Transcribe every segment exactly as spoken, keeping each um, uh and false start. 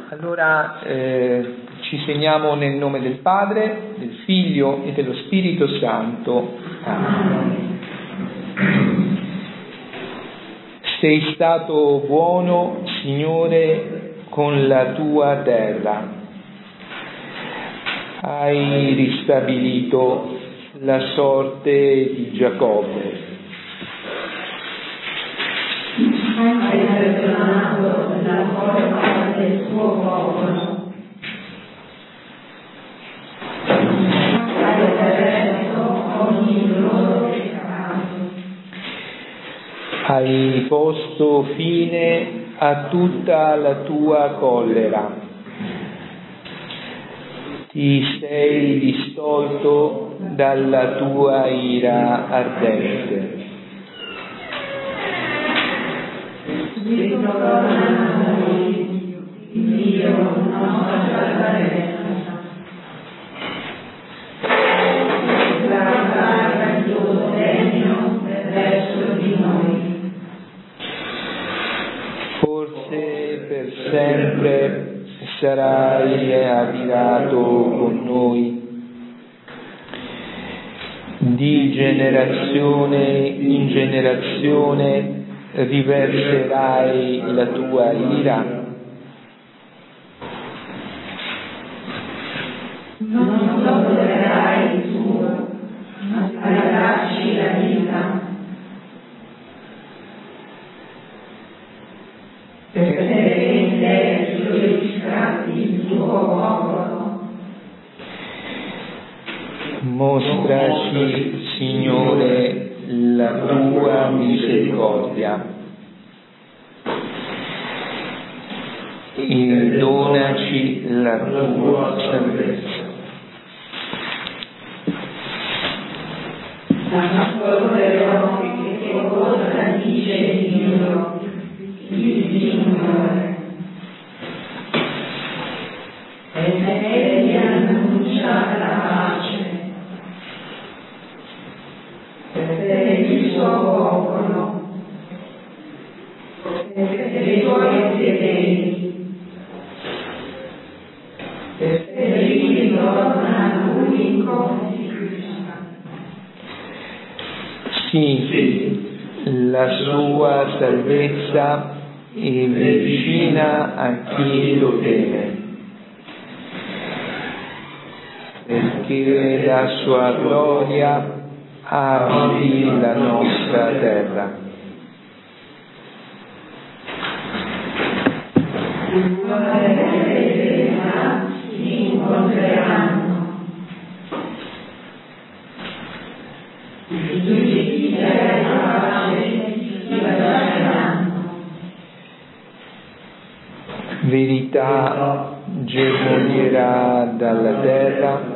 Allora eh, ci segniamo nel nome del Padre, del Figlio e dello Spirito Santo. Amen. Sei stato buono, Signore, con la tua terra. Hai ristabilito la sorte di Giacobbe. Hai perdonato la colpa del tuo popolo. Hai perdonato ogni loro peccato. Hai posto fine a tutta la tua collera. Ti sei distolto dalla tua ira ardente. Ritorna a noi, Dio nostra salvezza. Guarda il tuo segno verso di noi. Forse per sempre sarai ammirato con noi. Di generazione in generazione riverserai la tua ira. Non tollererai tu, ma darci la vita. Perché sei sugli scatti il tuo popolo. Mostraci, Signore, la tua misericordia e donaci la tua salvezza. Ascolterò che cosa dice Dio, il Signore. E egli annuncia la pace per il suo popolo e per i suoi fedeli, e per chi ritorna a lui con fiducia. Sì, la sua salvezza è vicina a chi lo teme, perché la sua gloria abiti la nostra terra. Si incontreranno. I giudici della pace si baceranno. Verità germoglierà dalla terra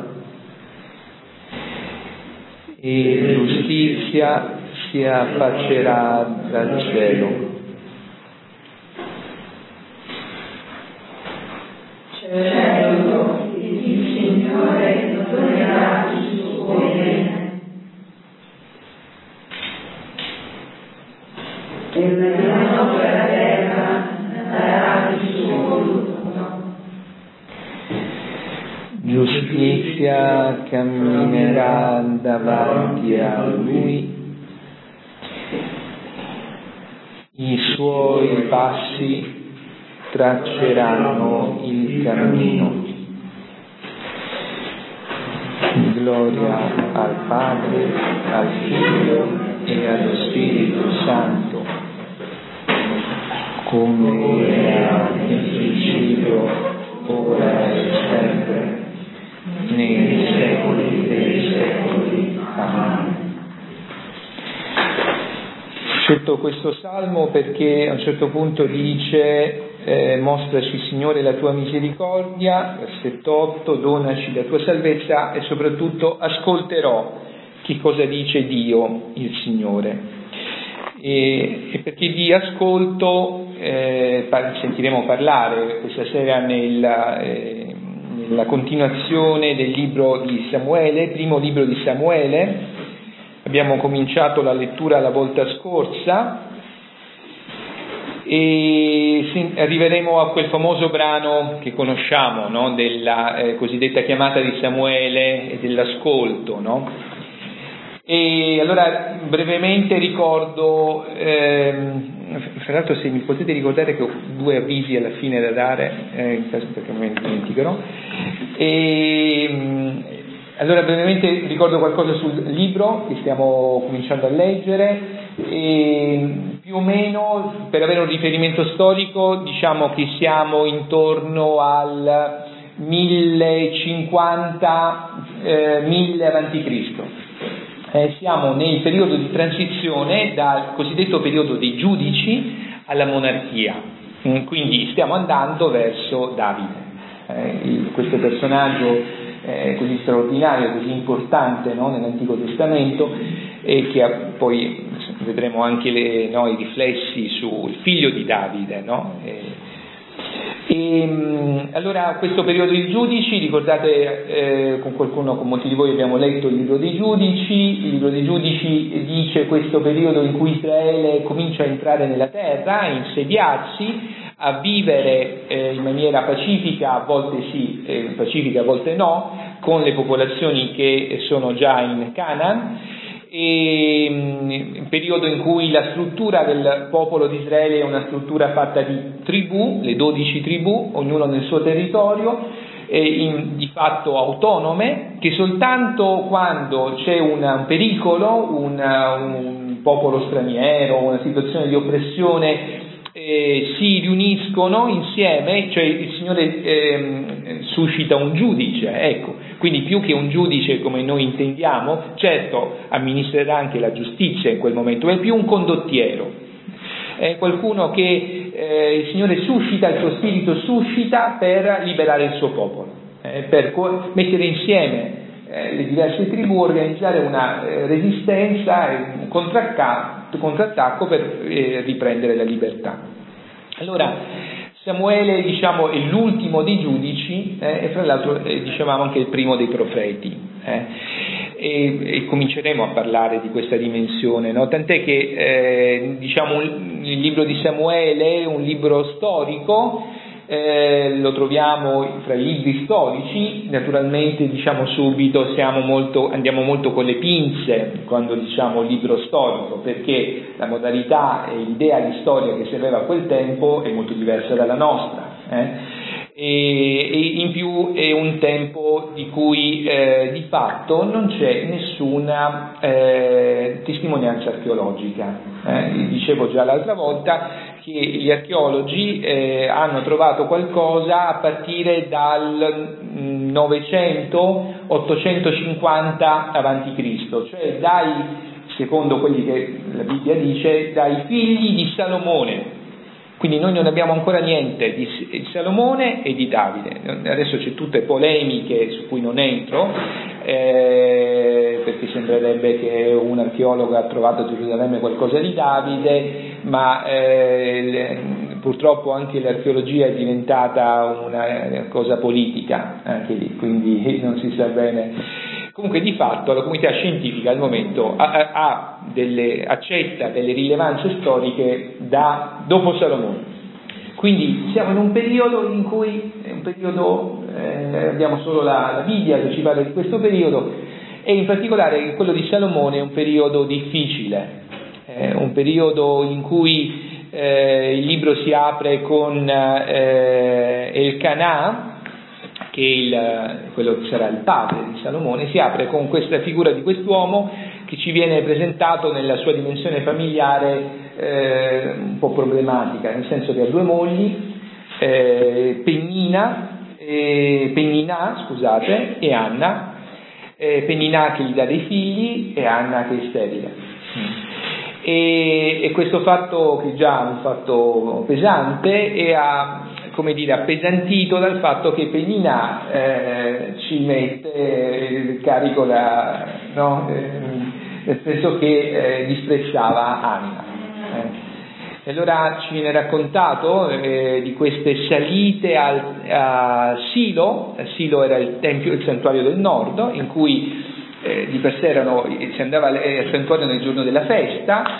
e giustizia si affaccerà dal cielo. Certo, il Signore donerà il suo bene. E la nostra terra darà il suo frutto. Giustizia camminerà davanti a lui, i suoi passi tracceranno il cammino. Gloria al Padre, al Figlio e allo Spirito Santo, come era nel principio, ora e sempre, nei secoli dei secoli. Amen. Ho scelto questo salmo perché a un certo punto dice eh, mostraci, Signore, la tua misericordia, versetto otto, donaci la tua salvezza e soprattutto ascolterò che cosa dice Dio, il Signore. E, e perché di ascolto eh, par- sentiremo parlare questa sera nella, eh, nella continuazione del libro di Samuele, primo libro di Samuele. Abbiamo cominciato la lettura la volta scorsa E sì, arriveremo a quel famoso brano che conosciamo, no? Della eh, cosiddetta chiamata di Samuele e dell'ascolto, no? E allora brevemente ricordo, ehm, fra l'altro se mi potete ricordare che ho due avvisi alla fine da dare, eh, in caso perché me ne dimenticherò. E, allora brevemente ricordo qualcosa sul libro che stiamo cominciando a leggere. E più o meno, per avere un riferimento storico, diciamo che siamo intorno al millecinquanta eh, mille avanti Cristo. Eh, siamo nel periodo di transizione dal cosiddetto periodo dei giudici alla monarchia, mm, quindi stiamo andando verso Davide, eh, il, questo personaggio eh, così straordinario, così importante, no, nell'Antico Testamento, e che ha, poi vedremo anche le, no, i riflessi sul figlio di Davide, no? E, e, allora questo periodo dei giudici, ricordate, eh, con qualcuno, con molti di voi abbiamo letto il libro dei giudici. Il libro dei giudici dice questo periodo in cui Israele comincia a entrare nella terra, a insediarsi, a vivere eh, in maniera pacifica, a volte sì, eh, pacifica, a volte no, con le popolazioni che sono già in Canaan. E un periodo in cui la struttura del popolo di Israele è una struttura fatta di tribù, le dodici tribù, ognuno nel suo territorio, eh, in, di fatto autonome, che soltanto quando c'è una, un pericolo, una, un popolo straniero, una situazione di oppressione, eh, si riuniscono insieme, cioè il Signore eh, suscita un giudice, ecco. Quindi più che un giudice come noi intendiamo, certo amministrerà anche la giustizia in quel momento, è più un condottiero, è qualcuno che eh, il Signore suscita, il suo spirito suscita per liberare il suo popolo, eh, per co- mettere insieme eh, le diverse tribù, organizzare una eh, resistenza, un contrattacco, contrattacco per eh, riprendere la libertà. Allora, Samuele, diciamo, è l'ultimo dei giudici, eh, e fra l'altro eh, dicevamo anche il primo dei profeti, eh, e, e cominceremo a parlare di questa dimensione, no? Tant'è che eh, diciamo un, il libro di Samuele è un libro storico, eh, lo troviamo fra i libri storici. Naturalmente diciamo subito siamo molto, andiamo molto con le pinze quando diciamo libro storico, perché la modalità e l'idea di storia che si aveva a quel tempo è molto diversa dalla nostra, eh? e, e in più è un tempo di cui eh, di fatto non c'è nessuna eh, testimonianza archeologica. Eh? Dicevo già l'altra volta che gli archeologi eh, hanno trovato qualcosa a partire dal novecento ottocentocinquanta avanti Cristo, cioè dai, secondo quelli che la Bibbia dice, dai figli di Salomone. Quindi noi non abbiamo ancora niente di Salomone e di Davide. Adesso c'è tutte polemiche su cui non entro, eh, perché sembrerebbe che un archeologo ha trovato a Gerusalemme qualcosa di Davide, ma eh, purtroppo anche l'archeologia è diventata una cosa politica, anche lì, quindi non si sa bene. Comunque di fatto la comunità scientifica al momento ha, ha delle, accetta delle rilevanze storiche da dopo Salomone. Quindi siamo in un periodo in cui è un periodo, eh, abbiamo solo la, la Bibbia che ci parla di questo periodo, e in particolare quello di Salomone è un periodo difficile, è un periodo in cui eh, il libro si apre con eh, Elcanà, che è il, quello che sarà il padre di Salomone, si apre con questa figura di quest'uomo che ci viene presentato nella sua dimensione familiare eh, un po' problematica, nel senso che ha due mogli, eh, Pennina, eh, Pennina scusate, e Anna, eh, Pennina che gli dà dei figli e Anna che è sterile. E, e questo fatto, che già è un fatto pesante, e ha, come dire, appesantito dal fatto che Pennina eh, ci mette il carico da, no? eh, nel senso che eh, disprezzava Anna. Eh. E allora ci viene raccontato eh, di queste salite al, a Silo. Silo era il tempio, il santuario del nord, in cui eh, di per sé erano, si andava al santuario nel giorno della festa.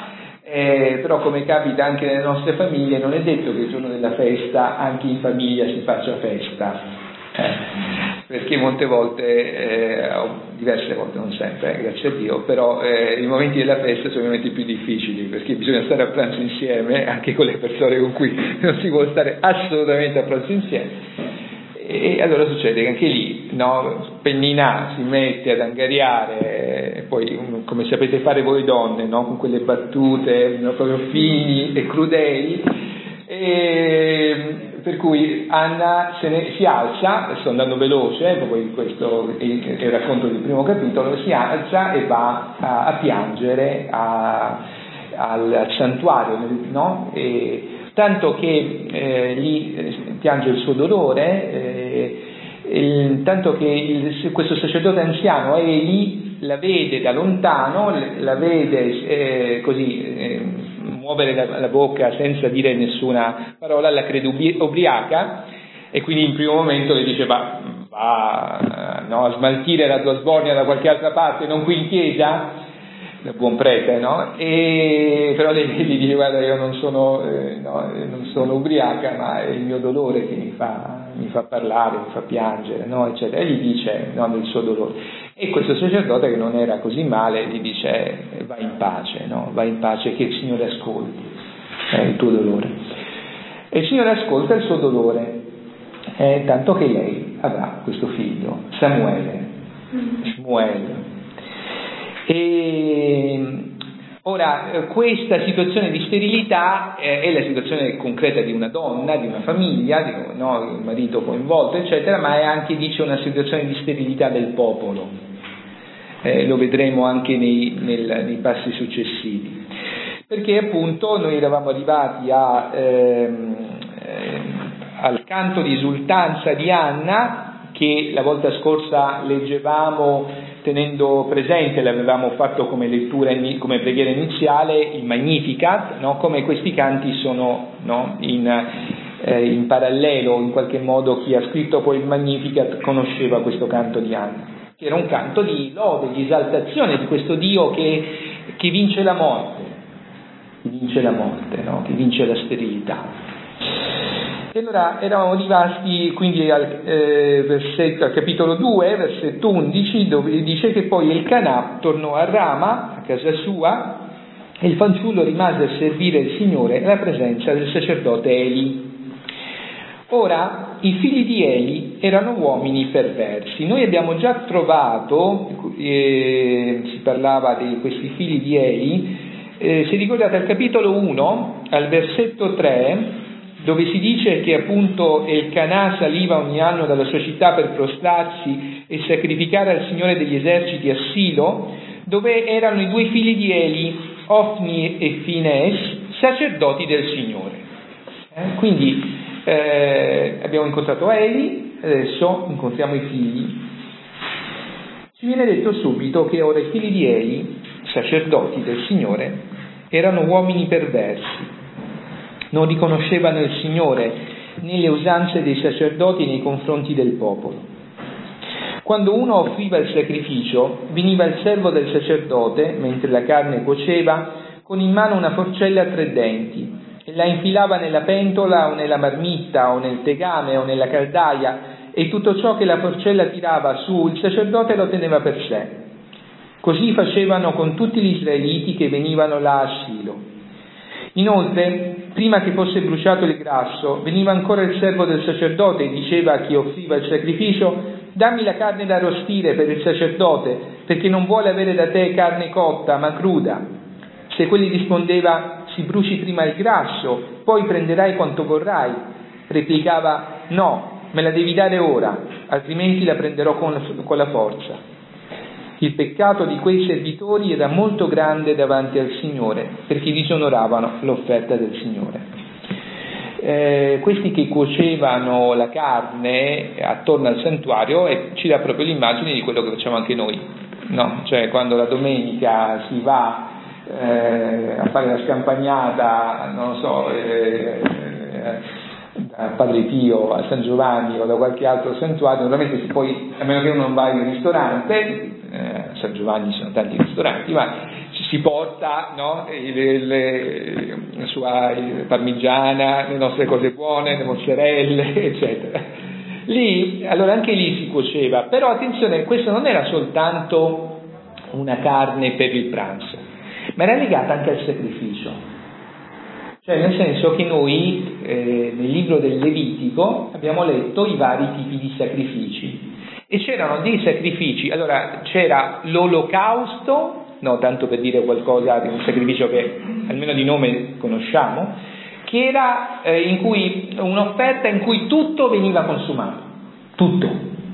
Eh, però come capita anche nelle nostre famiglie, non è detto che il giorno della festa anche in famiglia si faccia festa, eh, perché molte volte, eh, diverse volte, non sempre, eh, grazie a Dio, però eh, i momenti della festa sono i momenti più difficili, perché bisogna stare a pranzo insieme anche con le persone con cui non si vuole stare assolutamente a pranzo insieme. E allora succede che anche lì, no, Pennina si mette ad angariare, e poi come sapete fare voi donne, no, con quelle battute, no, proprio fini e crudeli, e per cui Anna se ne, si alza, sto andando veloce, poi questo è il racconto del primo capitolo, si alza e va a, a piangere a, al, al santuario, no? E, tanto che eh, lì piange il suo dolore, eh, il, tanto che il, questo sacerdote anziano Eli la vede da lontano, la vede eh, così eh, muovere la, la bocca senza dire nessuna parola, la crede ubri- ubriaca, e quindi in primo momento le dice va, va no, a smaltire la tua sbornia da qualche altra parte, non qui in chiesa, da buon prete, no? E però lei gli dice guarda, io non sono, eh, no, non sono ubriaca, ma è il mio dolore che mi fa, mi fa parlare, mi fa piangere, no? Eccetera. E gli dice no, del suo dolore. E questo sacerdote, che non era così male, gli dice vai in pace, no? Vai in pace, che il Signore ascolti eh, il tuo dolore. E il Signore ascolta il suo dolore, eh, tanto che lei avrà questo figlio, Samuele, Shmuel. E ora questa situazione di sterilità eh, è la situazione concreta di una donna, di una famiglia, di, no, il marito coinvolto eccetera, ma è anche, dice, una situazione di sterilità del popolo, eh, lo vedremo anche nei, nel, nei passi successivi, perché appunto noi eravamo arrivati a, ehm, eh, al canto di esultanza di Anna, che la volta scorsa leggevamo tenendo presente, l'avevamo fatto come lettura, come preghiera iniziale, il Magnificat, no? Come questi canti sono, no? in, eh, in parallelo, in qualche modo chi ha scritto poi il Magnificat conosceva questo canto di Anna, che era un canto di lode, di esaltazione di questo Dio che, che vince la morte, che vince la morte, no? Che vince la sterilità. E allora eravamo arrivati quindi al, eh, versetto, al capitolo due, versetto undici, dove dice che poi Elkanà tornò a Rama, a casa sua, e il fanciullo rimase a servire il Signore alla presenza del sacerdote Eli. Ora, i figli di Eli erano uomini perversi. Noi abbiamo già trovato, eh, si parlava di questi figli di Eli, eh, se ricordate al capitolo uno, al versetto tre, dove si dice che appunto Elkanà saliva ogni anno dalla sua città per prostrarsi e sacrificare al Signore degli eserciti a Silo, dove erano i due figli di Eli, Ofni e Fines, sacerdoti del Signore. Eh? Quindi eh, abbiamo incontrato Eli, adesso incontriamo i figli. Ci viene detto subito che ora i figli di Eli, sacerdoti del Signore, erano uomini perversi. Non riconoscevano il Signore né le usanze dei sacerdoti nei confronti del popolo. Quando uno offriva il sacrificio, veniva il servo del sacerdote, mentre la carne cuoceva, con in mano una forcella a tre denti, e la infilava nella pentola o nella marmitta o nel tegame o nella caldaia, e tutto ciò che la forcella tirava su, il sacerdote lo teneva per sé. Così facevano con tutti gli israeliti che venivano là a Silo. Inoltre, prima che fosse bruciato il grasso, veniva ancora il servo del sacerdote e diceva a chi offriva il sacrificio: dammi la carne da arrostire per il sacerdote, perché non vuole avere da te carne cotta, ma cruda. Se quelli rispondeva: si bruci prima il grasso, poi prenderai quanto vorrai, replicava: no, me la devi dare ora, altrimenti la prenderò con la, con la forza. Il peccato di quei servitori era molto grande davanti al Signore, perché disonoravano l'offerta del Signore. Eh, questi che cuocevano la carne attorno al santuario, e ci dà proprio l'immagine di quello che facciamo anche noi, no? Cioè quando la domenica si va eh, a fare la scampagnata, non so, eh, eh, da Padre Pio a San Giovanni o da qualche altro santuario, normalmente si poi, a meno che uno non va in ristorante, eh, a San Giovanni ci sono tanti ristoranti, ma ci si porta, no, le, le, la sua parmigiana, le nostre cose buone, le mozzarelle, eccetera. Lì, allora anche lì si cuoceva, però attenzione, questo non era soltanto una carne per il pranzo, ma era legata anche al sacrificio. Cioè nel senso che noi eh, nel libro del Levitico abbiamo letto i vari tipi di sacrifici e c'erano dei sacrifici, allora c'era l'olocausto, no, tanto per dire qualcosa di un sacrificio che almeno di nome conosciamo, che era eh, in cui un'offerta in cui tutto veniva consumato, tutto,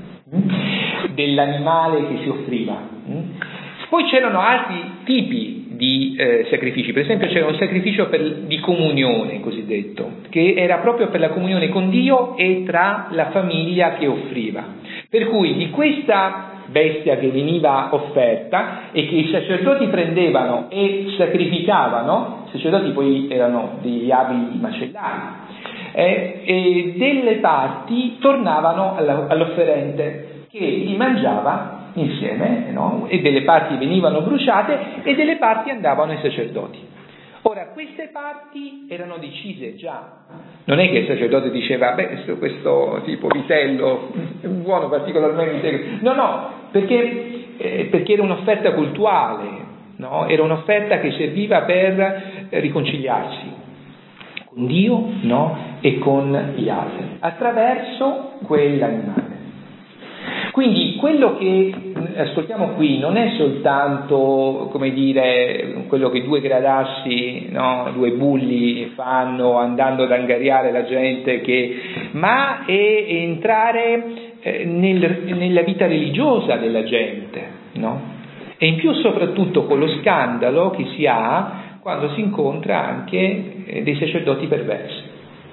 mm? dell'animale che si offriva. Mm? Poi c'erano altri tipi di eh, sacrifici, per esempio c'era un sacrificio per, di comunione cosiddetto, che era proprio per la comunione con Dio e tra la famiglia che offriva. Per cui di questa bestia che veniva offerta e che i sacerdoti prendevano e sacrificavano, i sacerdoti poi erano degli abili macellai, eh, e delle parti tornavano alla, all'offerente che li mangiava insieme, no? E delle parti venivano bruciate e delle parti andavano ai sacerdoti. Ora, queste parti erano decise già, non è che il sacerdote diceva, beh, questo, questo tipo vitello è buono particolarmente, no, no, perché, eh, perché era un'offerta cultuale, no? Era un'offerta che serviva per eh, riconciliarsi con Dio, no? E con gli altri, attraverso quell'animale. Quindi quello che ascoltiamo qui non è soltanto, come dire, quello che due gradassi, no, due bulli fanno andando ad angariare la gente, che, ma è entrare eh, nel, nella vita religiosa della gente, no? E in più soprattutto con lo scandalo che si ha quando si incontra anche eh, dei sacerdoti perversi.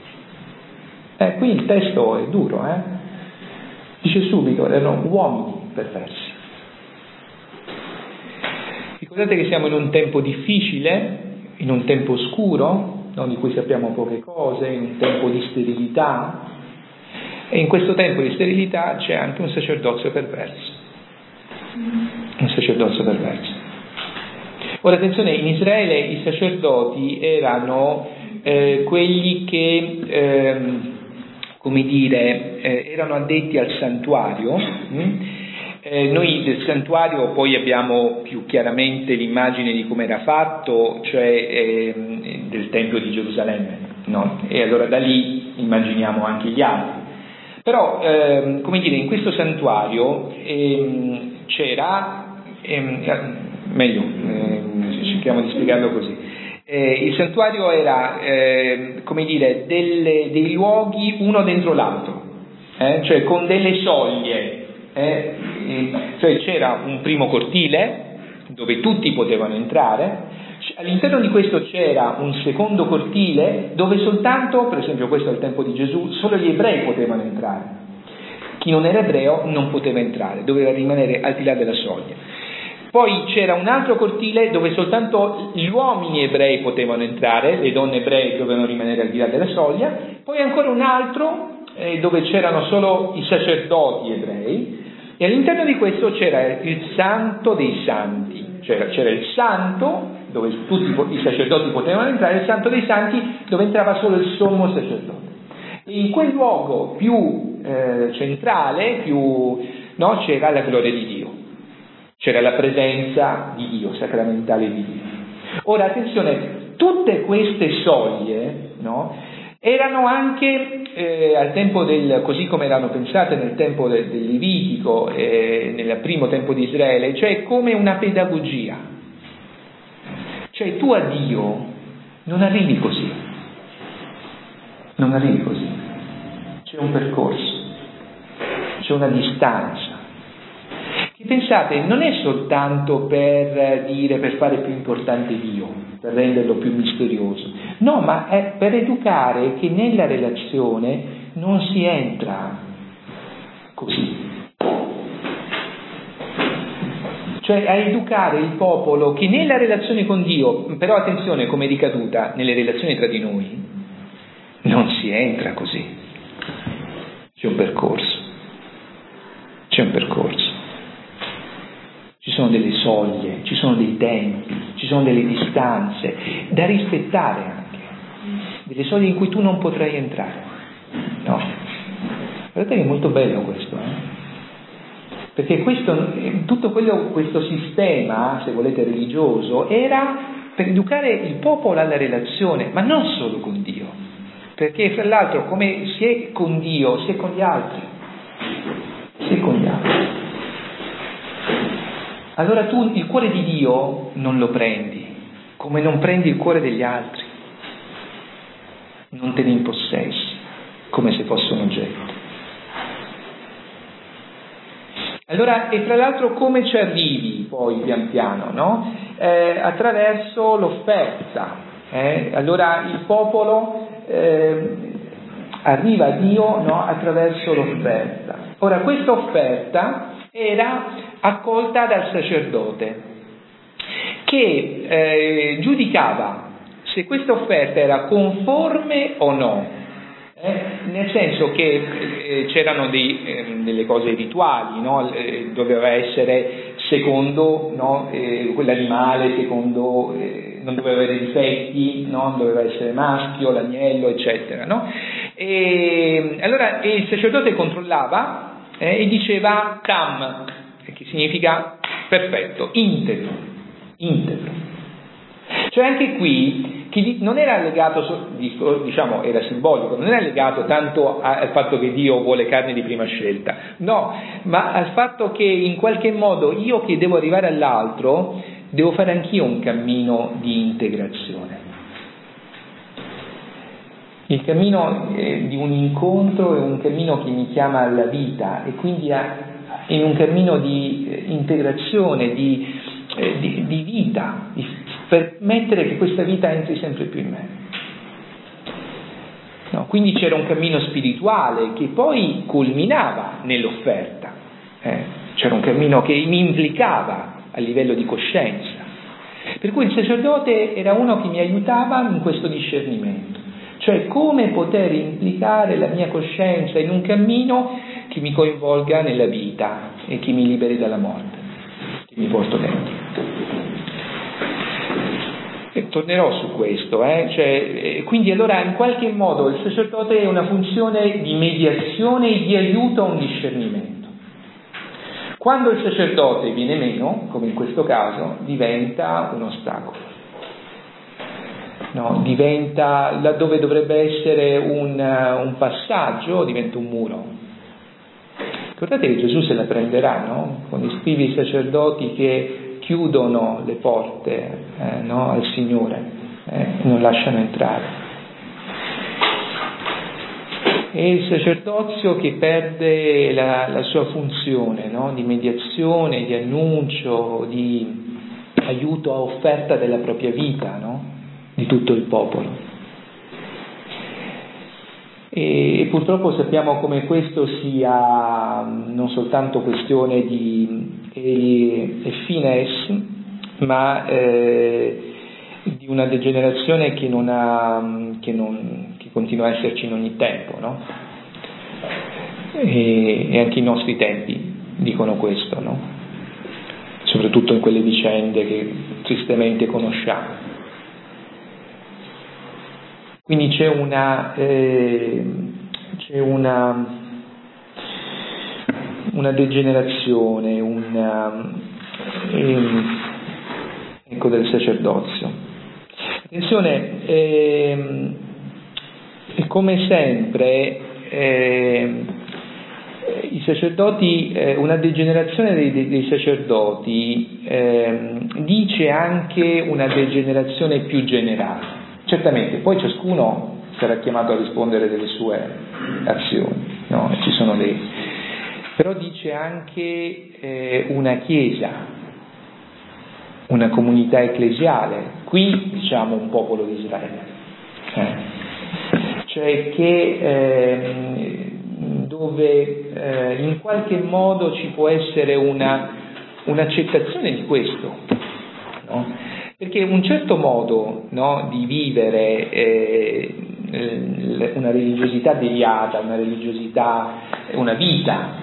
Eh, qui il testo è duro, eh? Dice subito, erano uomini perversi. Ricordate che siamo in un tempo difficile, in un tempo oscuro, no, di cui sappiamo poche cose, in un tempo di sterilità, e in questo tempo di sterilità c'è anche un sacerdozio perverso. Un sacerdozio perverso. Ora attenzione, in Israele i sacerdoti erano eh, quelli che... Ehm, come dire, eh, erano addetti al santuario. Mm? Eh, noi del santuario poi abbiamo più chiaramente l'immagine di come era fatto, cioè eh, del Tempio di Gerusalemme, no? E allora da lì immaginiamo anche gli altri. Però, eh, come dire, in questo santuario eh, c'era, eh, meglio, eh, cerchiamo di spiegarlo così. Eh, il santuario era, eh, come dire, delle, dei luoghi uno dentro l'altro, eh, cioè con delle soglie, eh, eh, cioè c'era un primo cortile dove tutti potevano entrare, all'interno di questo c'era un secondo cortile dove soltanto, per esempio questo è il tempo di Gesù, solo gli ebrei potevano entrare, chi non era ebreo non poteva entrare, doveva rimanere al di là della soglia. Poi c'era un altro cortile dove soltanto gli uomini ebrei potevano entrare, le donne ebree dovevano rimanere al di là della soglia, poi ancora un altro eh, dove c'erano solo i sacerdoti ebrei, e all'interno di questo c'era il santo dei santi, cioè c'era il santo dove tutti i sacerdoti potevano entrare, e il santo dei santi dove entrava solo il sommo sacerdote. E in quel luogo più eh, centrale, più, no, c'era la gloria di Dio. C'era la presenza di Dio, sacramentale di Dio. Ora, attenzione, tutte queste soglie, no, erano anche eh, al tempo del, così come erano pensate nel tempo del, del Levitico, eh, nel primo tempo di Israele, cioè come una pedagogia. Cioè tu a Dio non arrivi così, non arrivi così. C'è un percorso, c'è una distanza. Che pensate, non è soltanto per dire, per fare più importante Dio, per renderlo più misterioso, no, ma è per educare che nella relazione non si entra così. Cioè a educare il popolo che nella relazione con Dio, però attenzione come ricaduta, nelle relazioni tra di noi, non si entra così. C'è un percorso, c'è un percorso. Ci sono delle soglie, ci sono dei tempi, ci sono delle distanze da rispettare anche, delle soglie in cui tu non potrai entrare, no? Guardate che è molto bello questo, eh? Perché questo, tutto quello, questo sistema, se volete, religioso, era per educare il popolo alla relazione, ma non solo con Dio, perché fra l'altro come si è con Dio, si è con gli altri, si è con gli altri. Allora tu il cuore di Dio non lo prendi, come non prendi il cuore degli altri, non te ne impossessi, come se fosse un oggetto. Allora, e tra l'altro come ci arrivi poi pian piano, no? Eh, attraverso l'offerta. Eh? Allora il popolo eh, arriva a Dio, no? Attraverso l'offerta. Ora questa offerta era accolta dal sacerdote, che eh, giudicava se questa offerta era conforme o no. Eh, nel senso che eh, c'erano dei, eh, delle cose rituali, no? Eh, doveva essere secondo, no? eh, quell'animale, secondo eh, non doveva avere difetti, no? Doveva essere maschio, l'agnello, eccetera, no? E allora e il sacerdote controllava eh, e diceva tam, che significa perfetto, integro, integro. Cioè anche qui non era legato, diciamo, era simbolico, non era legato tanto al fatto che Dio vuole carne di prima scelta, no, ma al fatto che in qualche modo io che devo arrivare all'altro devo fare anch'io un cammino di integrazione. Il cammino eh, di un incontro è un cammino che mi chiama alla vita e quindi è in un cammino di eh, integrazione, di, eh, di, di vita, di permettere che questa vita entri sempre più in me. No, quindi c'era un cammino spirituale che poi culminava nell'offerta, eh? C'era un cammino che mi implicava a livello di coscienza, per cui il sacerdote era uno che mi aiutava in questo discernimento, cioè come poter implicare la mia coscienza in un cammino che mi coinvolga nella vita e che mi liberi dalla morte, che mi porto dentro. E tornerò su questo, eh? Cioè, quindi allora in qualche modo il sacerdote è una funzione di mediazione e di aiuto a un discernimento. Quando il sacerdote viene meno, come in questo caso, diventa un ostacolo. No, diventa, laddove dovrebbe essere un, un passaggio, diventa un muro. Ricordate che Gesù se la prenderà, no? Con gli scribi sacerdoti che chiudono le porte eh, no, al Signore, eh, non lasciano entrare. E il sacerdozio che perde la, la sua funzione, no, di mediazione, di annuncio, di aiuto a offerta della propria vita, no, di tutto il popolo. E, e purtroppo sappiamo come questo sia non soltanto questione di e, e fines, ma eh, di una degenerazione che non ha, che, non, che continua a esserci in ogni tempo, no? E, e anche i nostri tempi dicono questo, no? Soprattutto in quelle vicende che tristemente conosciamo. Quindi c'è una eh, c'è una una degenerazione, una ehm, ecco del sacerdozio. Attenzione, ehm, come sempre ehm, i sacerdoti, eh, una degenerazione dei, dei, dei sacerdoti ehm, dice anche una degenerazione più generale. Certamente, poi ciascuno sarà chiamato a rispondere delle sue azioni, no? Ci sono dei però dice anche eh, una chiesa, una comunità ecclesiale, qui diciamo un popolo di Israele, eh. Cioè che eh, dove eh, in qualche modo ci può essere una, un'accettazione di questo, no? Perché un certo modo, no, di vivere eh, una religiosità deviata, una religiosità, una vita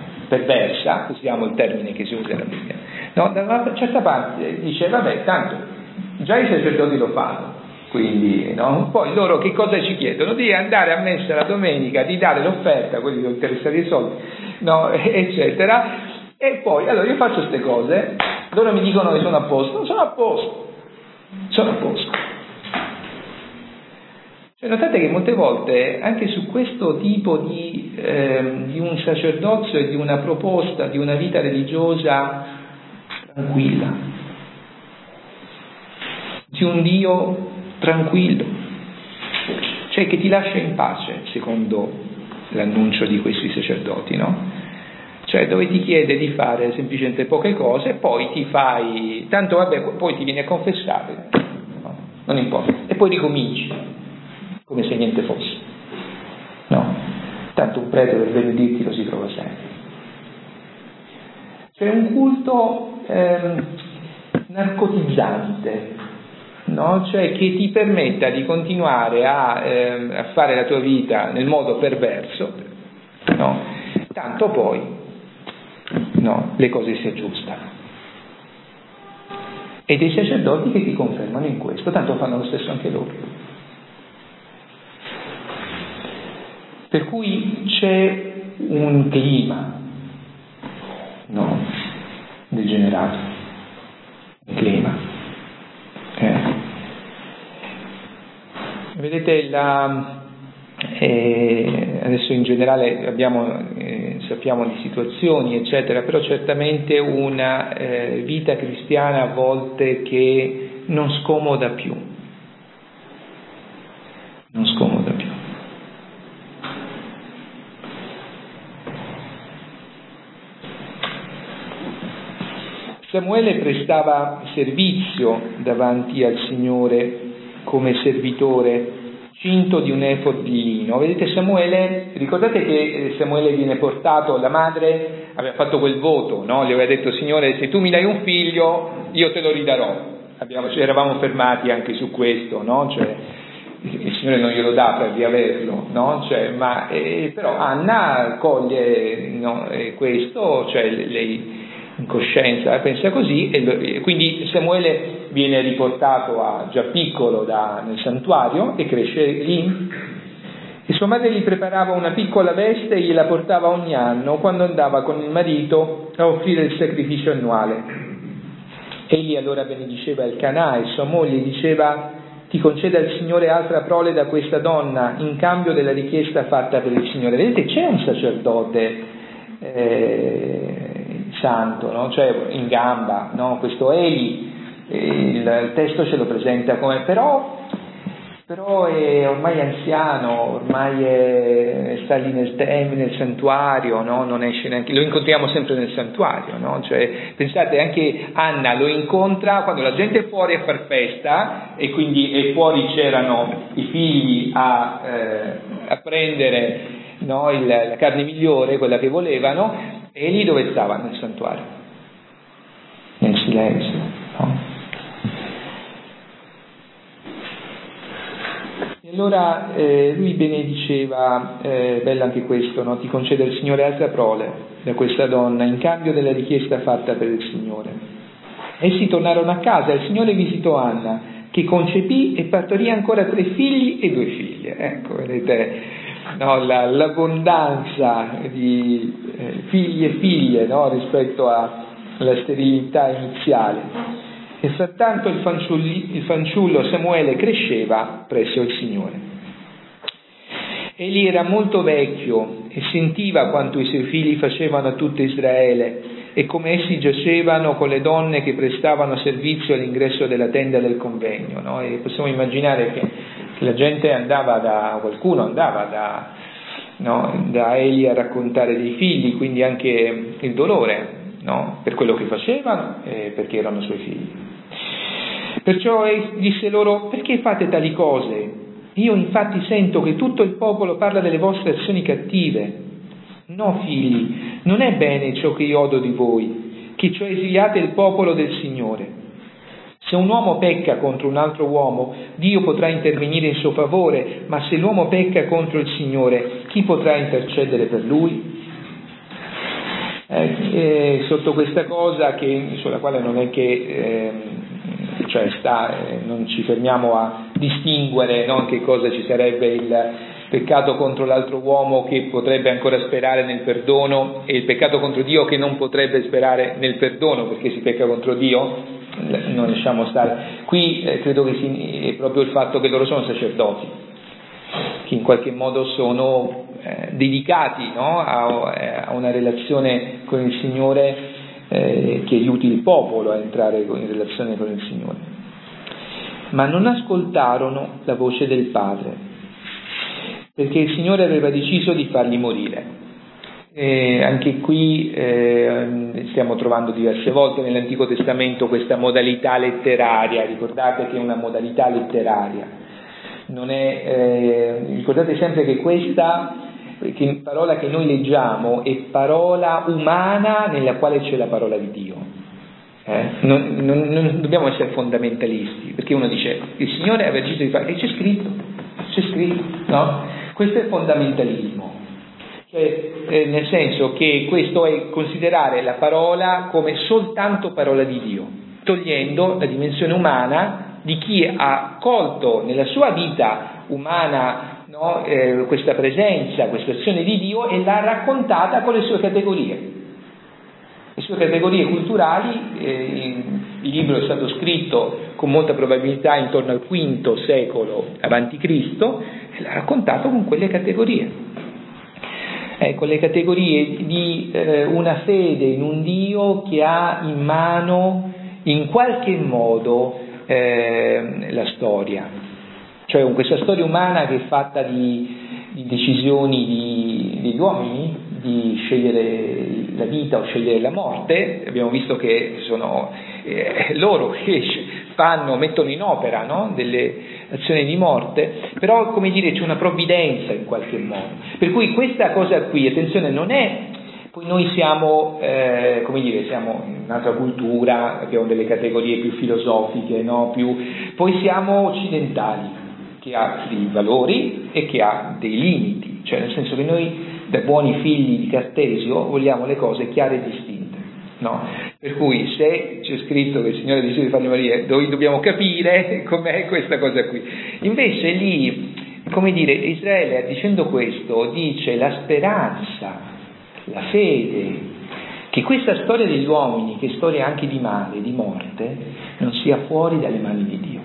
perversa, usiamo il termine che si usa nella Bibbia, no? Da una certa parte dice vabbè, tanto già i sacerdoti lo fanno, quindi no? Poi loro che cosa ci chiedono? Di andare a messa la domenica, di dare l'offerta, quelli sono interessati ai soldi, no? Eccetera. E poi, allora io faccio queste cose, loro mi dicono che sono a posto, non sono a posto, sono a posto. Cioè, notate che molte volte anche su questo tipo di, eh, di un sacerdozio e di una proposta, di una vita religiosa tranquilla, di un Dio tranquillo, cioè che ti lascia in pace, secondo l'annuncio di questi sacerdoti, no? Cioè dove ti chiede di fare semplicemente poche cose e poi ti fai, tanto vabbè, poi ti vieni a confessare, no? Non importa, e poi ricominci, come se niente fosse, no? Tanto un prete per benedirti lo si trova sempre. C'è un culto ehm, narcotizzante, no? Cioè che ti permetta di continuare a, ehm, a fare la tua vita nel modo perverso, no? Tanto poi no, le cose si aggiustano. E dei sacerdoti che ti confermano in questo, tanto fanno lo stesso anche loro. Per cui c'è un clima, no, degenerato, un clima. Eh. Vedete, la, eh, adesso in generale abbiamo, eh, sappiamo di situazioni, eccetera, però certamente una eh, vita cristiana a volte che non scomoda più, non scomoda più. Samuele prestava servizio davanti al Signore come servitore, cinto di un efod di lino. Vedete, Samuele, ricordate che Samuele viene portato, la madre aveva fatto quel voto, no? Gli aveva detto: Signore, se tu mi dai un figlio, io te lo ridarò. Abbiamo, cioè, eravamo fermati anche su questo, no? Cioè, il Signore non glielo dà per riaverlo, no? Cioè, ma, eh, però Anna coglie, no, eh, questo, cioè lei in coscienza pensa così, e quindi Samuele viene riportato a, già piccolo da, nel santuario e cresce lì, e sua madre gli preparava una piccola veste e gliela portava ogni anno quando andava con il marito a offrire il sacrificio annuale. Egli allora benediceva il Canà e sua moglie diceva: ti conceda il Signore altra prole da questa donna in cambio della richiesta fatta per il Signore. Vedete, c'è un sacerdote eh, santo, no? Cioè in gamba, no? Questo Eli, il, il testo ce lo presenta come, però, però è ormai anziano, ormai è, sta lì nel, nel santuario, no? Non esce neanche, lo incontriamo sempre nel santuario, no? Cioè, pensate, anche Anna lo incontra quando la gente è fuori a far festa, e quindi e fuori c'erano i figli a, eh, a prendere, no? Il, la carne migliore, quella che volevano. E lì dove stava? Nel santuario, nel silenzio, no? E allora eh, lui benediceva, eh, bello anche questo, no? Ti concede il Signore altra prole da questa donna in cambio della richiesta fatta per il Signore. Essi tornarono a casa e il Signore visitò Anna, che concepì e partorì ancora tre figli e due figlie. Ecco, vedete, no, la, l'abbondanza di eh, figli e figlie, no, rispetto a, alla sterilità iniziale. E frattanto il, il fanciullo Samuele cresceva presso il Signore. Egli era molto vecchio e sentiva quanto i suoi figli facevano a tutto Israele e come essi giacevano con le donne che prestavano servizio all'ingresso della tenda del convegno, no? E possiamo immaginare che, che la gente andava da, qualcuno andava da, no, da Eli a raccontare dei figli, quindi anche il dolore, no? Per quello che facevano e perché erano suoi figli. Perciò disse loro: perché fate tali cose? Io infatti sento che tutto il popolo parla delle vostre azioni cattive. No, figli, non è bene ciò che io odo di voi, che cioè esiliate il popolo del Signore. Se un uomo pecca contro un altro uomo, Dio potrà intervenire in suo favore, ma se l'uomo pecca contro il Signore, chi potrà intercedere per lui? Eh, eh, sotto questa cosa, che, sulla quale non è che eh, cioè sta, eh, non ci fermiamo a distinguere, no, che cosa ci sarebbe il peccato contro l'altro uomo che potrebbe ancora sperare nel perdono e il peccato contro Dio che non potrebbe sperare nel perdono perché si pecca contro Dio, non lasciamo stare. Qui eh, credo che sia proprio il fatto che loro sono sacerdoti, che in qualche modo sono eh, dedicati, no, a, a una relazione con il Signore eh, che aiuti il popolo a entrare in relazione con il Signore. Ma non ascoltarono la voce del Padre, perché il Signore aveva deciso di farli morire. E anche qui eh, stiamo trovando diverse volte nell'Antico Testamento questa modalità letteraria. Ricordate che è una modalità letteraria. Non è, eh, ricordate sempre che questa che parola che noi leggiamo è parola umana nella quale c'è la parola di Dio. Eh? Non, non, non dobbiamo essere fondamentalisti, perché uno dice il Signore aveva deciso di fare, e c'è scritto, c'è scritto, no? Questo è fondamentalismo, cioè, eh, nel senso che questo è considerare la parola come soltanto parola di Dio, togliendo la dimensione umana di chi ha colto nella sua vita umana, no, eh, questa presenza, questa azione di Dio e l'ha raccontata con le sue categorie. Le sue categorie culturali, eh, il libro è stato scritto con molta probabilità intorno al quinto secolo avanti Cristo e l'ha raccontato con quelle categorie. Ecco, le categorie di eh, una fede in un Dio che ha in mano in qualche modo eh, la storia, cioè con questa storia umana che è fatta di, di decisioni di, degli uomini, di scegliere la vita o scegliere la morte. Abbiamo visto che sono eh, loro che fanno, mettono in opera, no, delle azioni di morte, però come dire c'è una provvidenza in qualche modo, per cui questa cosa qui, attenzione, non è, poi noi siamo, eh, come dire, siamo in un'altra cultura, abbiamo delle categorie più filosofiche, no, più, poi siamo occidentali, che ha dei valori e che ha dei limiti, cioè nel senso che noi da buoni figli di Cartesio vogliamo le cose chiare e distinte, no? Per cui se c'è scritto che il Signore decide di farli morire, noi dobbiamo capire com'è questa cosa qui. Invece lì, come dire, Israele dicendo questo dice la speranza, la fede, che questa storia degli uomini, che è storia anche di male, di morte, non sia fuori dalle mani di Dio,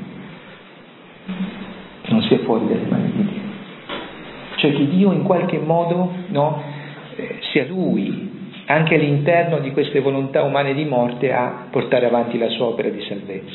non sia fuori dalle mani di Dio. Cioè che Dio in qualche modo, no, eh, sia Lui, anche all'interno di queste volontà umane di morte, a portare avanti la sua opera di salvezza.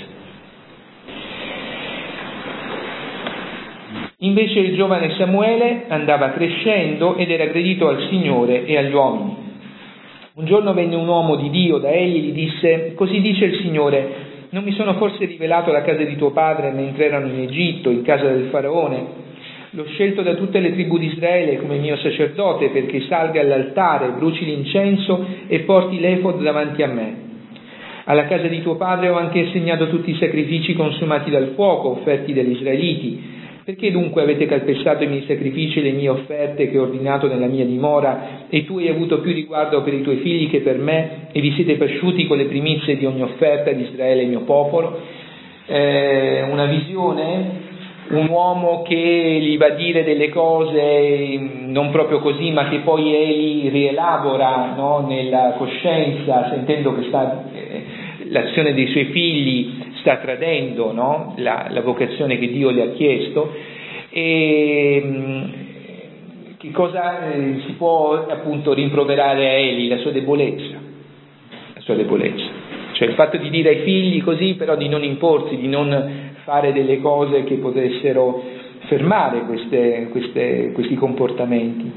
Invece il giovane Samuele andava crescendo ed era gradito al Signore e agli uomini. Un giorno venne un uomo di Dio da egli e gli disse: così dice il Signore, non mi sono forse rivelato alla casa di tuo padre mentre erano in Egitto, in casa del faraone? L'ho scelto da tutte le tribù di Israele come mio sacerdote perché salga all'altare, bruci l'incenso e porti l'efod davanti a me. Alla casa di tuo padre ho anche insegnato tutti i sacrifici consumati dal fuoco offerti dagli israeliti. Perché dunque avete calpestato i miei sacrifici e le mie offerte che ho ordinato nella mia dimora, e tu hai avuto più riguardo per i tuoi figli che per me, e vi siete pasciuti con le primizie di ogni offerta di Israele, il mio popolo? Eh, una visione, un uomo che gli va a dire delle cose non proprio così, ma che poi egli rielabora, no, nella coscienza, sentendo che sta, eh, l'azione dei suoi figli sta tradendo, no, la, la vocazione che Dio le ha chiesto. E che cosa eh, si può appunto rimproverare a Eli? La sua debolezza, la sua debolezza, cioè il fatto di dire ai figli così, però di non imporsi, di non fare delle cose che potessero fermare queste, queste, questi comportamenti.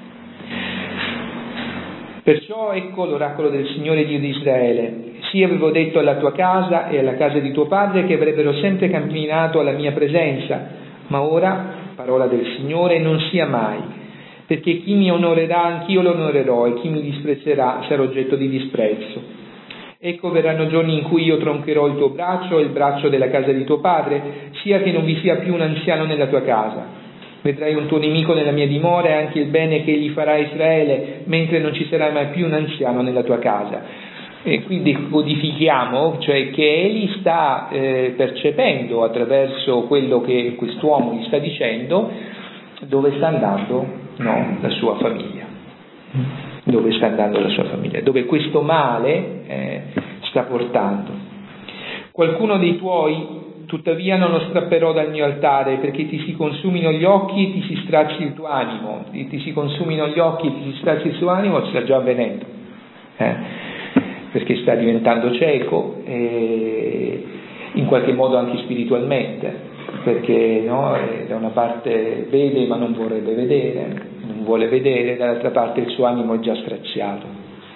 Perciò ecco l'oracolo del Signore Dio di Israele: sì, avevo detto alla tua casa e alla casa di tuo padre che avrebbero sempre camminato alla mia presenza, ma ora, parola del Signore, non sia mai, perché chi mi onorerà anch'io lo onorerò, e chi mi disprezzerà sarà oggetto di disprezzo. Ecco verranno giorni in cui io troncherò il tuo braccio e il braccio della casa di tuo padre, sia che non vi sia più un anziano nella tua casa. Vedrai un tuo nemico nella mia dimora e anche il bene che egli farà a Israele, mentre non ci sarà mai più un anziano nella tua casa. E qui decodifichiamo, cioè che Eli sta eh, percependo attraverso quello che quest'uomo gli sta dicendo dove sta andando, no, la sua famiglia, dove sta andando la sua famiglia, dove questo male eh, sta portando. Qualcuno dei tuoi tuttavia non lo strapperò dal mio altare, perché ti si consumino gli occhi e ti si stracci il tuo animo. E ti si consumino gli occhi e ti si stracci il tuo animo, sta già avvenendo, eh? perché sta diventando cieco, e in qualche modo anche spiritualmente, perché no, da una parte vede ma non vorrebbe vedere, non vuole vedere, dall'altra parte il suo animo è già straziato.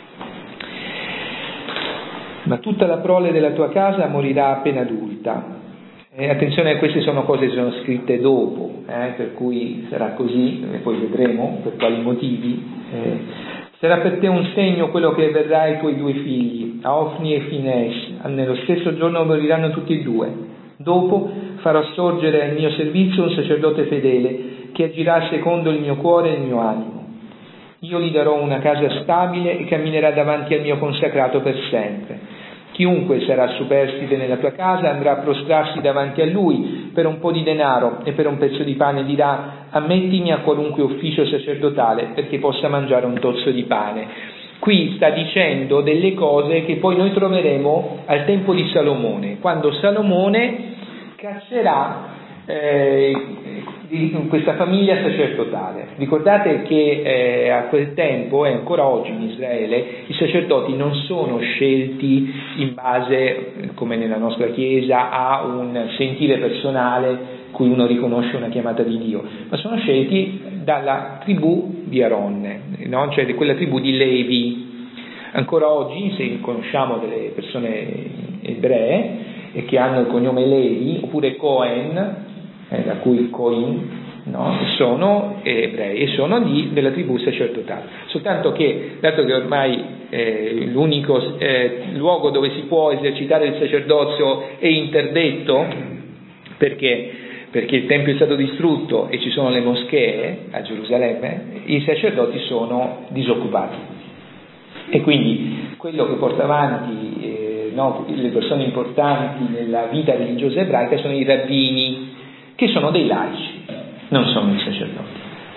Ma tutta la prole della tua casa morirà appena adulta. E attenzione, queste sono cose che sono scritte dopo, eh, per cui sarà così, e poi vedremo per quali motivi. Eh, sarà per te un segno quello che verrà ai tuoi due figli, a Ofni e Fines, nello stesso giorno moriranno tutti e due. Dopo farò sorgere al mio servizio un sacerdote fedele, che agirà secondo il mio cuore e il mio animo. Io gli darò una casa stabile e camminerà davanti al mio consacrato per sempre. Chiunque sarà superstite nella tua casa andrà a prostrarsi davanti a lui per un po' di denaro e per un pezzo di pane, dirà: ammettimi a qualunque ufficio sacerdotale perché possa mangiare un tozzo di pane. Qui sta dicendo delle cose che poi noi troveremo al tempo di Salomone, quando Salomone caccerà eh, in questa famiglia sacerdotale. Ricordate che eh, a quel tempo e ancora oggi in Israele i sacerdoti non sono scelti in base, come nella nostra Chiesa, a un sentire personale cui uno riconosce una chiamata di Dio, ma sono scelti dalla tribù di Aronne, no? Cioè di quella tribù di Levi. Ancora oggi, se conosciamo delle persone ebree e che hanno il cognome Levi oppure Cohen, eh, da cui Coin, no? sono ebrei e sono di, della tribù sacerdotale. Soltanto che, dato che ormai eh, l'unico eh, luogo dove si può esercitare il sacerdozio è interdetto, perché perché il Tempio è stato distrutto e ci sono le moschee a Gerusalemme, i sacerdoti sono disoccupati. E quindi quello che porta avanti eh, no, le persone importanti nella vita religiosa ebraica sono i rabbini, che sono dei laici, non sono i sacerdoti.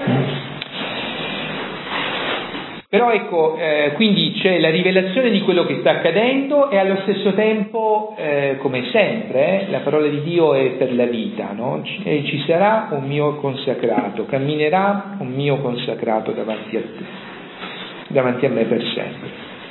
Però ecco, eh, quindi c'è la rivelazione di quello che sta accadendo e allo stesso tempo, eh, come sempre, eh, la parola di Dio è per la vita, no? E ci sarà un mio consacrato, camminerà un mio consacrato davanti a te, davanti a me per sempre.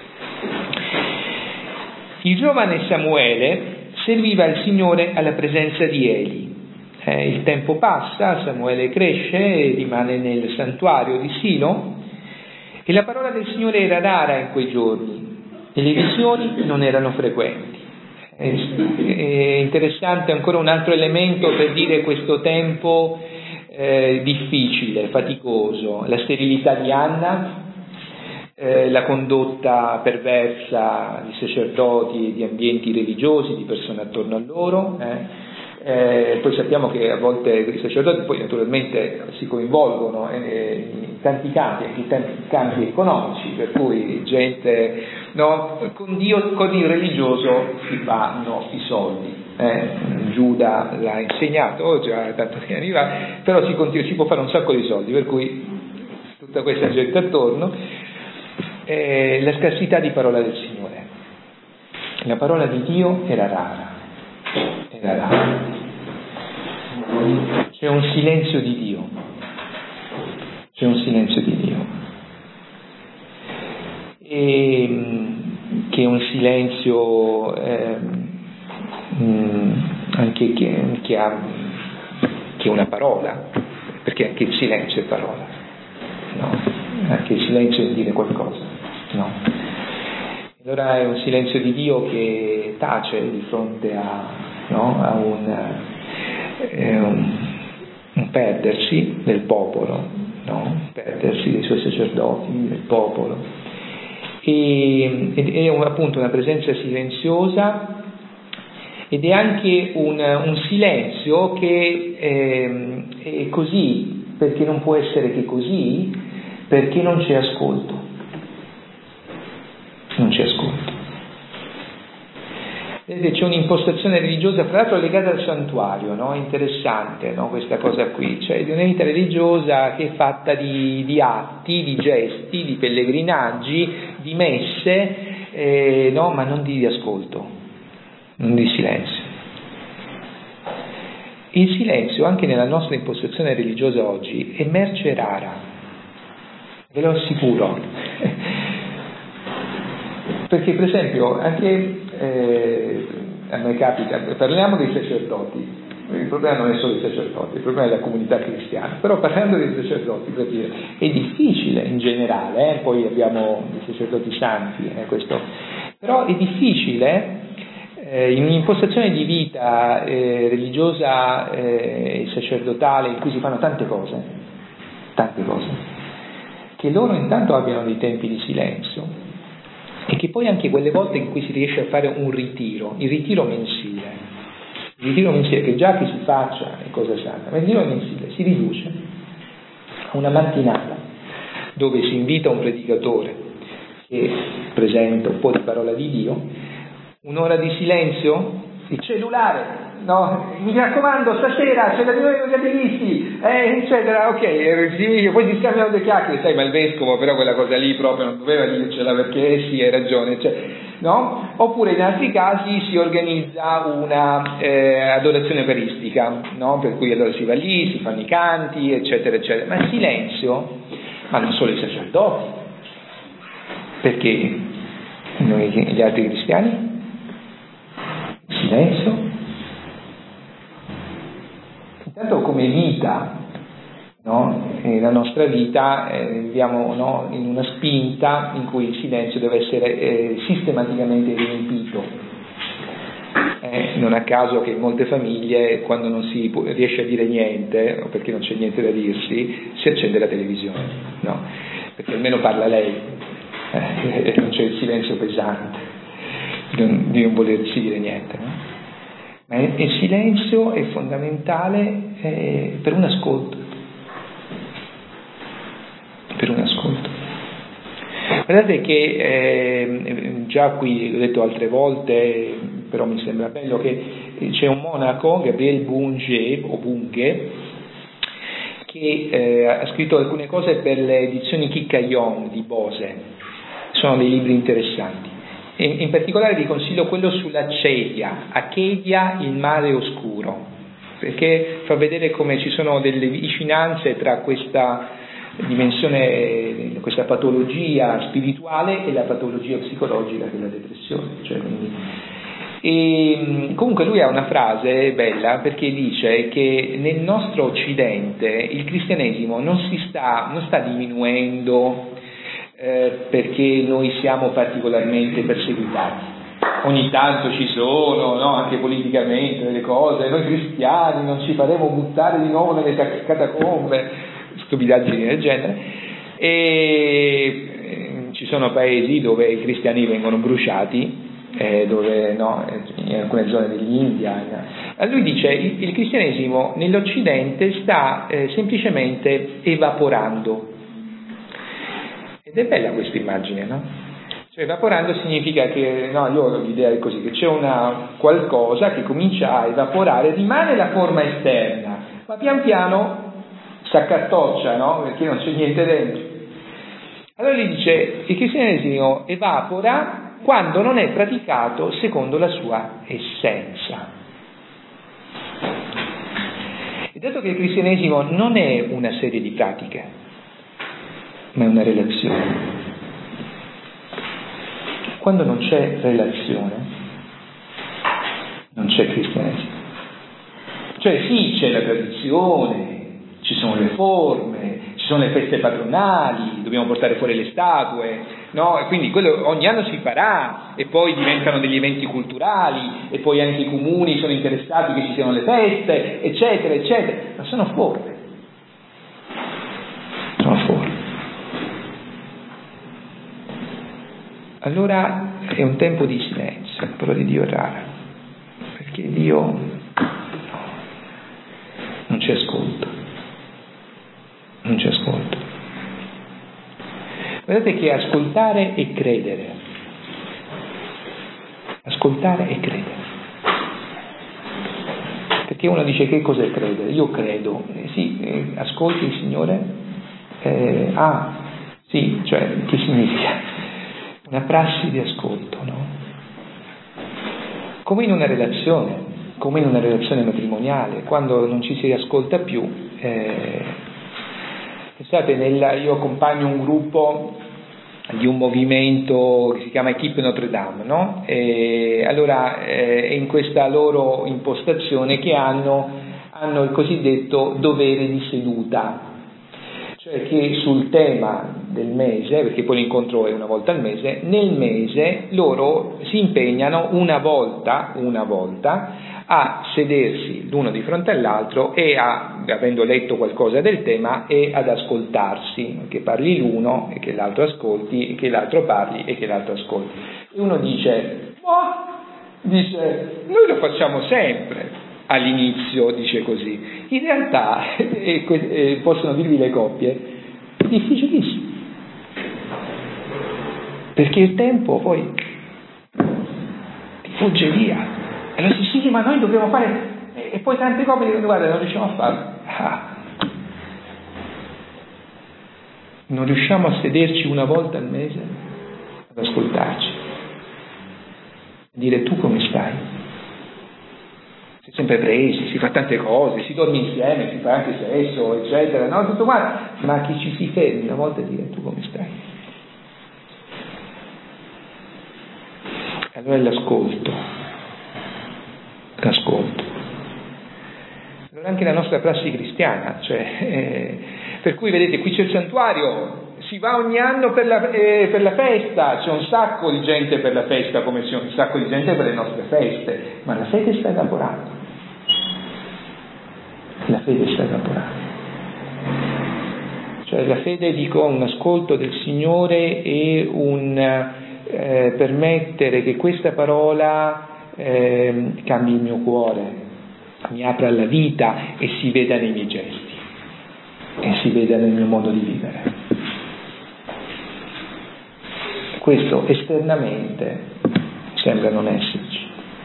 Il giovane Samuele serviva il Signore alla presenza di Eli. Eh, il tempo passa, Samuele cresce e rimane nel santuario di Silo. E la parola del Signore era rara in quei giorni e le visioni non erano frequenti. È, è interessante ancora un altro elemento per dire questo tempo eh, difficile, faticoso, la sterilità di Anna, eh, la condotta perversa di sacerdoti e di ambienti religiosi, di persone attorno a loro. Eh. Eh, poi sappiamo che a volte i sacerdoti poi naturalmente si coinvolgono eh, in tanti campi, anche in tanti campi economici, per cui gente, no, con Dio, con il religioso si fanno i soldi. Eh, Giuda l'ha insegnato già tanti anni fa, però si, continua, si può fare un sacco di soldi, per cui tutta questa gente attorno. Eh, la scarsità di parola del Signore. La parola di Dio era rara. Era rara. C'è un silenzio di Dio, c'è un silenzio di Dio, e, che è un silenzio eh, anche che, che ha che è una parola, perché anche il silenzio è parola, no? Anche il silenzio è dire qualcosa, no? Allora è un silenzio di Dio che tace di fronte a, no? a un Eh, un, un perdersi del popolo, no? Un perdersi dei suoi sacerdoti, del popolo, e, ed è un, appunto una presenza silenziosa, ed è anche un, un silenzio che eh, è così perché non può essere che così, perché non c'è ascolto, non c'è ascolto. vedete, c'è un'impostazione religiosa, fra l'altro legata al santuario, no? Interessante, no? Questa cosa qui, cioè di una vita religiosa che è fatta di, di atti, di gesti, di pellegrinaggi, di messe, eh, no? Ma non di ascolto, non di silenzio. Il silenzio, anche nella nostra impostazione religiosa oggi, è merce rara, ve lo assicuro. Perché, per esempio, anche eh, a me capita, parliamo dei sacerdoti, il problema non è solo i sacerdoti, il problema è la comunità cristiana, però parlando dei sacerdoti, per dire, è difficile in generale, eh, poi abbiamo i sacerdoti santi, eh, questo, però è difficile in un'impostazione di vita eh, religiosa e eh, sacerdotale in cui si fanno tante cose, tante cose, che loro intanto abbiano dei tempi di silenzio e che poi anche quelle volte in cui si riesce a fare un ritiro, il ritiro mensile, il ritiro mensile che già che si faccia è cosa santa, ma il ritiro mensile si riduce a una mattinata dove si invita un predicatore che presenta un po' di parola di Dio, un'ora di silenzio, il cellulare, no, mi raccomando, stasera c'è la riunione con gli ateisti, eh, eccetera, ok, poi si scambiano le chiacchiere, sai, ma il vescovo però quella cosa lì proprio non doveva dircela perché sì, hai ragione, cioè, no? Oppure in altri casi si organizza una eh, adorazione eucaristica, no? Per cui allora si va lì, si fanno i canti, eccetera, eccetera, ma il silenzio, ma non solo i sacerdoti, perché noi gli altri cristiani? Silenzio. Intanto come vita, no? La nostra vita eh, viviamo, no? In una spinta in cui il silenzio deve essere eh, sistematicamente riempito. Eh, non a caso che in molte famiglie, quando non si può, riesce a dire niente, o perché non c'è niente da dirsi, si accende la televisione, no? Perché almeno parla lei, eh, e non c'è il silenzio pesante di non, di non volersi dire niente, no? Ma il silenzio è fondamentale eh, per un ascolto, per un ascolto. Guardate che eh, già qui l'ho detto altre volte, però mi sembra bello che c'è un monaco, Gabriel Bunge o Bunge, che eh, ha scritto alcune cose per le edizioni Kikkayon di Bose, sono dei libri interessanti. In particolare vi consiglio quello sulla Cedia, Achedia, il mare oscuro, perché fa vedere come ci sono delle vicinanze tra questa dimensione, questa patologia spirituale e la patologia psicologica che è la depressione. Cioè, quindi... E comunque lui ha una frase bella perché dice che nel nostro Occidente il cristianesimo non si sta, non sta diminuendo Eh, perché noi siamo particolarmente perseguitati. Ogni tanto ci sono, no, anche politicamente, delle cose, noi cristiani non ci faremo buttare di nuovo nelle catacombe, stupidaggini del genere, e eh, ci sono paesi dove i cristiani vengono bruciati, eh, dove, no, in alcune zone dell'India. No. Lui dice il, il cristianesimo nell'Occidente sta eh, semplicemente evaporando. Ed è bella questa immagine, no? Cioè evaporando significa che, no, io ho l'idea è così, che c'è una qualcosa che comincia a evaporare, rimane la forma esterna, ma pian piano si accartoccia, no? Perché non c'è niente dentro. Allora lui dice, il cristianesimo evapora quando non è praticato secondo la sua essenza. E dato che il cristianesimo non è una serie di pratiche, ma è una relazione. Quando non c'è relazione, non c'è cristianesimo. Cioè sì, c'è la tradizione, ci sono le forme, ci sono le feste patronali, dobbiamo portare fuori le statue, no? E quindi quello ogni anno si farà, e poi diventano degli eventi culturali, e poi anche i comuni sono interessati che ci siano le feste, eccetera, eccetera, ma sono forme. Sono forme. Allora è un tempo di silenzio, la parola di Dio è rara, perché Dio no, non ci ascolta, non ci ascolta. Guardate che ascoltare e credere, ascoltare e credere. Perché uno dice che cos'è credere? Io credo. Eh, sì, eh, ascolti il Signore? Eh, ah, sì, cioè che significa? Una prassi di ascolto, no? Come in una relazione, come in una relazione matrimoniale, quando non ci si ascolta più. Eh, pensate, nella, io accompagno un gruppo di un movimento che si chiama Equipe Notre Dame, no? E allora eh, è in questa loro impostazione che hanno, hanno il cosiddetto dovere di seduta, cioè che sul tema del mese, perché poi l'incontro è una volta al mese, nel mese loro si impegnano una volta, una volta a sedersi l'uno di fronte all'altro e a, avendo letto qualcosa del tema, e ad ascoltarsi, che parli l'uno e che l'altro ascolti, e che l'altro parli e che l'altro ascolti. E uno dice, ma dice, noi lo facciamo sempre, all'inizio dice così. In realtà, e, e possono dirvi le coppie, è difficilissimo, perché il tempo poi ti fugge via. E allora sì, sì, ma noi dobbiamo fare, e poi tante coppie dicono, guarda, non riusciamo a farlo. Ah. Non riusciamo a sederci una volta al mese ad ascoltarci, a dire tu come stai? Si è sempre presi, si fa tante cose, si dorme insieme, si fa anche sesso, eccetera, no? Tutto quanto, ma che ci si fermi una volta a dire tu come stai? Allora è l'ascolto. L'ascolto. Allora anche la nostra prassi cristiana, cioè, eh, per cui vedete qui c'è il santuario, si va ogni anno per la, eh, per la festa, c'è un sacco di gente per la festa come c'è un sacco di gente per le nostre feste, ma la fede sta evaporando, la fede sta evaporando, cioè la fede, dico, un ascolto del Signore e un eh, permettere che questa parola Eh, cambi il mio cuore, mi apra alla vita e si veda nei miei gesti e si veda nel mio modo di vivere. Questo esternamente sembra non esserci.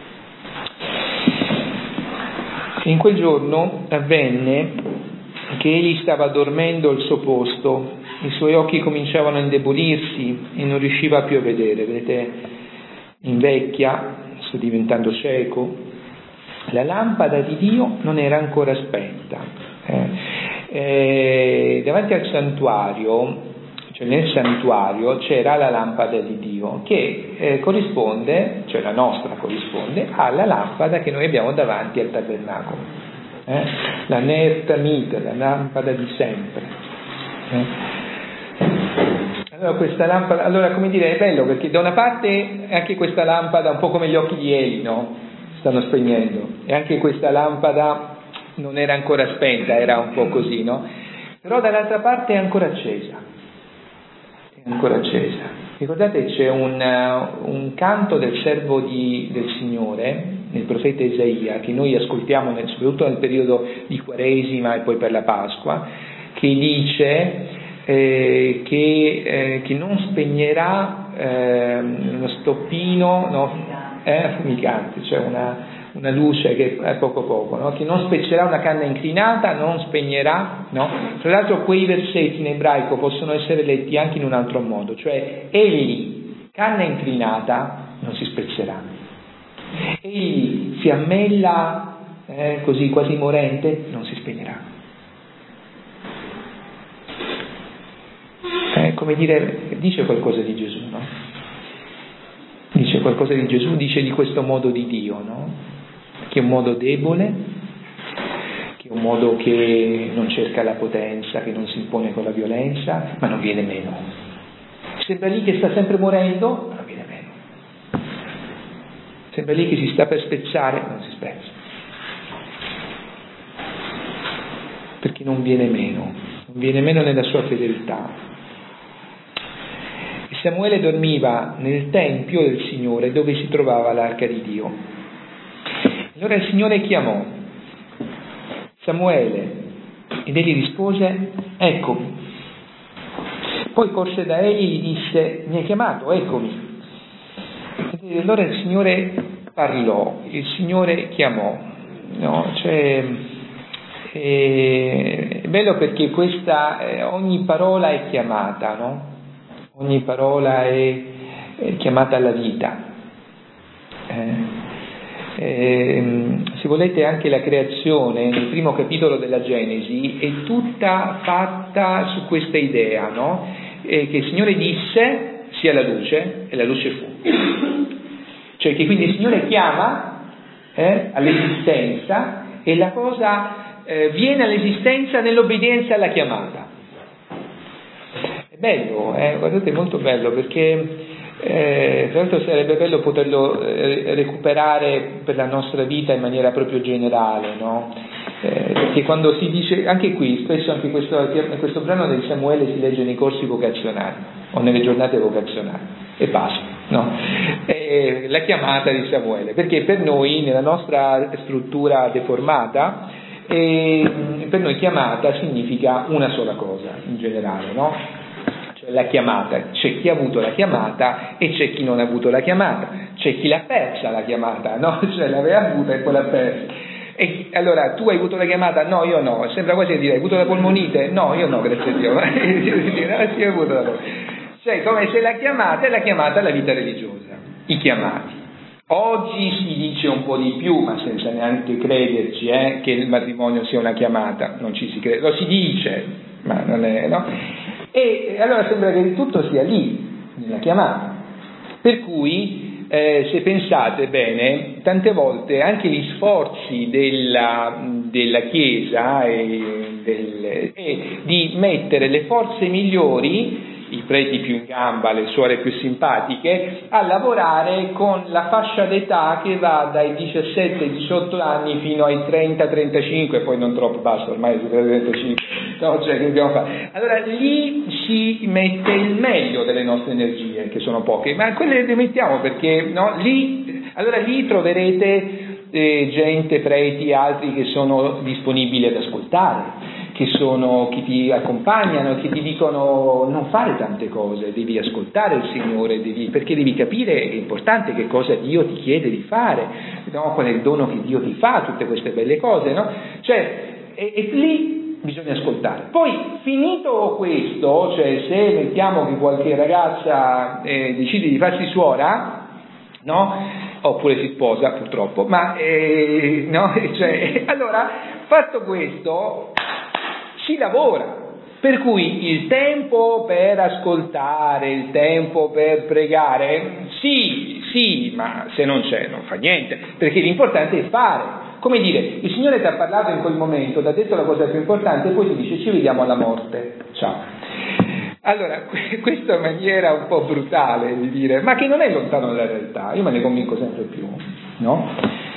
In quel giorno avvenne che egli stava dormendo al suo posto, i suoi occhi cominciavano a indebolirsi e non riusciva più a vedere. Vedete, invecchia, sta diventando cieco, la lampada di Dio non era ancora spenta. Eh, eh, davanti al santuario, cioè nel santuario, c'era la lampada di Dio che eh, corrisponde, cioè la nostra corrisponde, alla lampada che noi abbiamo davanti al tabernacolo. Eh? La ner tamid, la lampada di sempre. Eh? Allora questa lampada, allora come dire, è bello perché da una parte anche questa lampada, un po' come gli occhi di Eli, no? Stanno spegnendo, e anche questa lampada non era ancora spenta, era un po' così, no? Però dall'altra parte è ancora accesa, è ancora accesa. Ricordate, c'è un, un canto del servo di, del Signore, nel profeta Isaia, che noi ascoltiamo nel, soprattutto nel periodo di Quaresima e poi per la Pasqua, che dice Eh, che, eh, che non spegnerà eh, uno stoppino, no? eh, affumicante, cioè una, una luce che è poco poco, no? Che non spezierà una canna inclinata, non spegnerà, no? Tra l'altro quei versetti in ebraico possono essere letti anche in un altro modo, cioè egli, canna inclinata, non si spezzerà, egli, fiammella eh, così quasi morente, non si spegnerà. Eh, come dire, dice qualcosa di Gesù, no? Dice qualcosa di Gesù, dice di questo modo di Dio, no? Che è un modo debole, che è un modo che non cerca la potenza, che non si impone con la violenza, ma non viene meno. Sembra lì che sta sempre morendo, ma non viene meno. Sembra lì che si sta per spezzare, ma non si spezza. Perché non viene meno, non viene meno nella sua fedeltà. Samuele dormiva nel tempio del Signore dove si trovava l'arca di Dio. Allora il Signore chiamò Samuele ed egli rispose: eccomi. Poi corse da egli e gli disse: mi hai chiamato, eccomi. E allora il Signore parlò, il Signore chiamò. no? Cioè, è bello perché questa, eh, ogni parola è chiamata, no? Ogni parola è, è chiamata alla vita. Eh, eh, se volete anche la creazione, nel primo capitolo della Genesi, è tutta fatta su questa idea, no? Eh, che il Signore disse sia la luce e la luce fu. Cioè che quindi il Signore chiama eh, all'esistenza e la cosa eh, viene all'esistenza nell'obbedienza alla chiamata. È bello, eh? Guardate, è molto bello perché eh, tra l'altro sarebbe bello poterlo eh, recuperare per la nostra vita in maniera proprio generale, no? Eh, perché quando si dice, anche qui, spesso anche questo, questo brano del Samuele si legge nei corsi vocazionali o nelle giornate vocazionali e basta, no? Eh, la chiamata di Samuele, perché per noi, nella nostra struttura deformata, eh, per noi chiamata significa una sola cosa in generale, no? La chiamata, c'è chi ha avuto la chiamata e c'è chi non ha avuto la chiamata, c'è chi l'ha persa la chiamata, no? Cioè l'aveva avuta e poi l'ha persa. E allora tu hai avuto la chiamata? No, io no. Sembra quasi a dire hai avuto la polmonite? No, io no, grazie a Dio. No, sì, ho avuto la polmonite. Cioè come se la chiamata è la chiamata alla vita religiosa, i chiamati. Oggi si dice un po' di più, ma senza neanche crederci, eh, che il matrimonio sia una chiamata, non ci si crede, lo si dice, ma non è, no? E allora sembra che tutto sia lì, nella chiamata. Per cui, eh, se pensate bene, tante volte anche gli sforzi della, della Chiesa e del, è di mettere le forze migliori, i preti più in gamba, le suore più simpatiche, a lavorare con la fascia d'età che va dai diciassette ai diciotto anni fino ai trenta trentacinque, poi non troppo, basta, ormai supera i trentacinque, no, cioè che dobbiamo fare? Allora lì si mette il meglio delle nostre energie, che sono poche, ma quelle le mettiamo perché, no, lì, allora lì troverete eh, gente, preti, altri che sono disponibili ad ascoltare, che sono chi ti accompagnano, che ti dicono non fare tante cose, devi ascoltare il Signore, devi, perché devi capire, è importante che cosa Dio ti chiede di fare, no? Qual è il dono che Dio ti fa, tutte queste belle cose, no? Cioè, e, e lì bisogna ascoltare. Poi, finito questo, cioè se mettiamo che qualche ragazza eh, decide di farsi suora, no? Oppure si sposa, purtroppo, ma eh, no? Cioè, allora, fatto questo, si lavora, per cui il tempo per ascoltare, il tempo per pregare, sì, sì, ma se non c'è non fa niente, perché l'importante è fare. Come dire, il Signore ti ha parlato in quel momento, ti ha detto la cosa più importante e poi ti dice ci vediamo alla morte, ciao. Allora, questa è una maniera un po' brutale di dire, ma che non è lontano dalla realtà, io me ne convinco sempre più, no?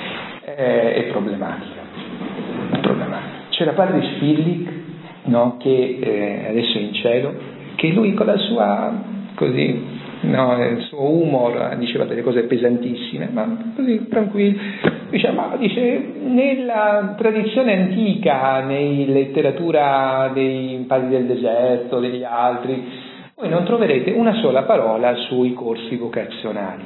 È, è problematica, è problematica. C'era padre Spillik, no, che eh, adesso è in cielo, che lui con la sua così, no, il suo humor diceva delle cose pesantissime, ma così tranquillo, dice, ma dice nella tradizione antica, nella letteratura dei padri del deserto, degli altri, voi non troverete una sola parola sui corsi vocazionali,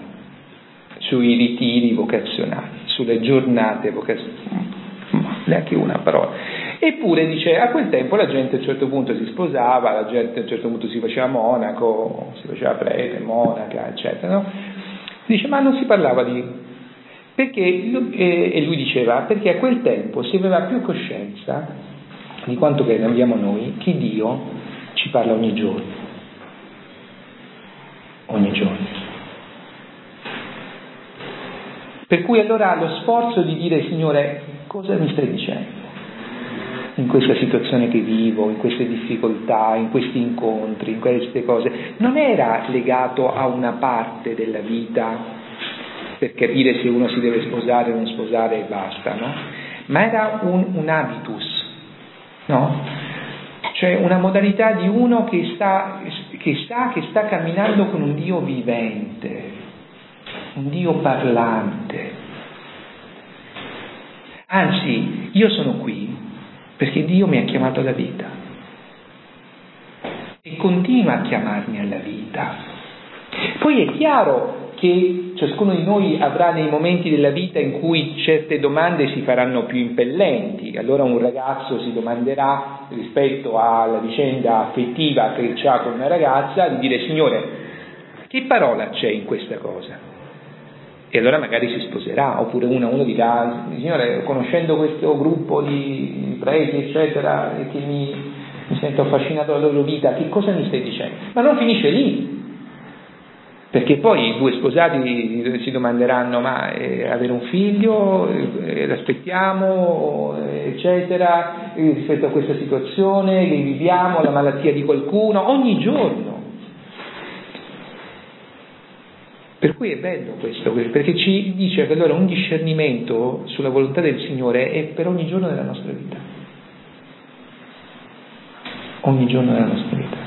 sui ritiri vocazionali, sulle giornate vocazionali, neanche una parola. Eppure dice a quel tempo la gente a un certo punto si sposava, la gente a un certo punto si faceva monaco, si faceva prete, monaca, eccetera, no? Dice ma non si parlava di, perché e lui diceva perché a quel tempo si aveva più coscienza di quanto che ne abbiamo noi, che Dio ci parla ogni giorno, ogni giorno. Per cui allora lo sforzo di dire Signore cosa mi stai dicendo in questa situazione che vivo, in queste difficoltà, in questi incontri, in queste cose, non era legato a una parte della vita per capire se uno si deve sposare o non sposare e basta, no? Ma era un, un habitus, no? Cioè una modalità di uno che sta, che sa che sta camminando con un Dio vivente, un Dio parlante. Anzi, io sono qui perché Dio mi ha chiamato alla vita e continua a chiamarmi alla vita. Poi è chiaro, che ciascuno di noi avrà nei momenti della vita in cui certe domande si faranno più impellenti. Allora un ragazzo si domanderà, rispetto alla vicenda affettiva che ha con una ragazza, di dire: Signore, che parola c'è in questa cosa? E allora magari si sposerà. Oppure uno, uno dirà: Signore, conoscendo questo gruppo di preti eccetera, che mi, mi sento affascinato dalla loro vita, che cosa mi stai dicendo? Ma non finisce lì, perché poi i due sposati si domanderanno: ma eh, avere un figlio, eh, l'aspettiamo, eccetera, eh, rispetto a questa situazione che viviamo, la malattia di qualcuno, ogni giorno. Per cui è bello questo, perché ci dice che allora un discernimento sulla volontà del Signore è per ogni giorno della nostra vita. Ogni giorno della nostra vita.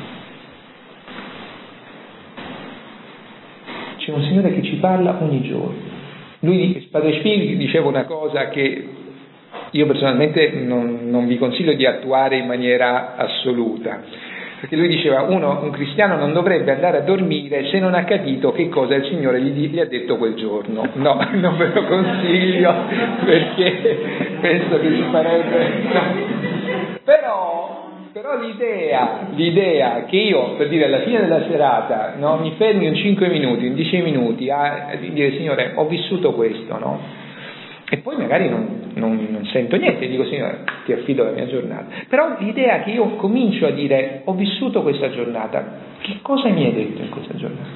C'è un Signore che ci parla ogni giorno. Lui, Padre Spiri, diceva una cosa che io personalmente non, non vi consiglio di attuare in maniera assoluta, perché lui diceva: uno, un cristiano non dovrebbe andare a dormire se non ha capito che cosa il Signore gli, gli ha detto quel giorno. No, non ve lo consiglio, perché penso che si farebbe... No. Però, però l'idea, l'idea che io, per dire, alla fine della serata, no, mi fermi in cinque minuti, in dieci minuti a, a dire: Signore, ho vissuto questo, no? E poi magari non, non, non sento niente, dico: Signore, ti affido la mia giornata. Però l'idea che io comincio a dire: ho vissuto questa giornata, che cosa mi hai detto in questa giornata?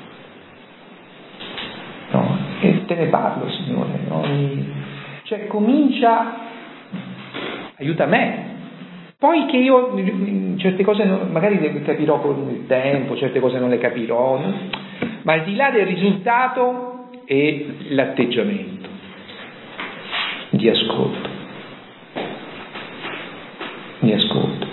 No? E te ne parlo, Signore. No? Cioè comincia, aiuta me. Poi che io certe cose non, magari le capirò con il tempo, certe cose non le capirò, no? Ma al di là del risultato è l'atteggiamento di ascolto, di ascolto.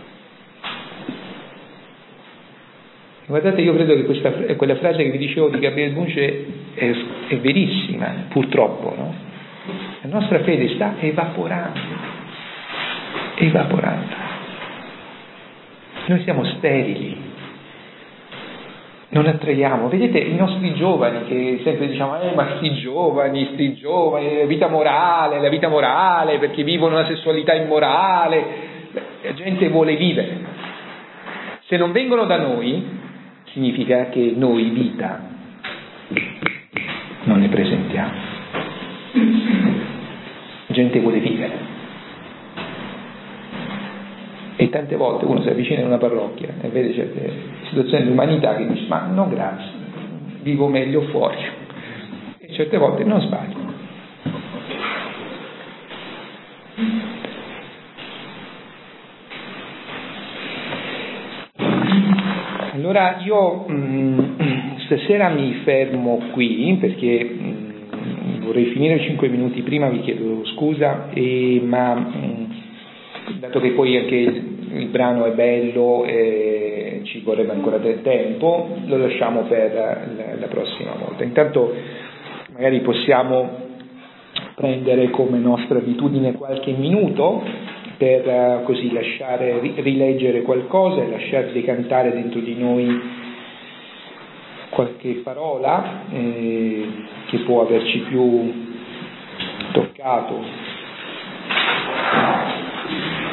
Guardate, io credo che questa, quella frase che vi dicevo di Gabriele Bunce è, è verissima, purtroppo, no? La nostra fede sta evaporando, evaporando. Noi siamo sterili, non attraiamo. Vedete i nostri giovani che sempre diciamo: eh ma sti giovani, sti giovani, la vita morale, la vita morale, perché vivono una sessualità immorale. La gente vuole vivere. Se non vengono da noi, significa che noi vita non ne presentiamo. La gente vuole vivere. E tante volte uno si avvicina in una parrocchia e vede certe situazioni di umanità che dice: ma no grazie, vivo meglio fuori. E certe volte non sbaglio. Allora io mh, stasera mi fermo qui, perché mh, vorrei finire cinque minuti prima, vi chiedo scusa, e, ma mh, dato che poi anche il brano è bello e ci vorrebbe ancora del tempo, lo lasciamo per la, la prossima volta. Intanto magari possiamo prendere come nostra abitudine qualche minuto per uh, così lasciare rileggere qualcosa e lasciar decantare dentro di noi qualche parola eh, che può averci più toccato.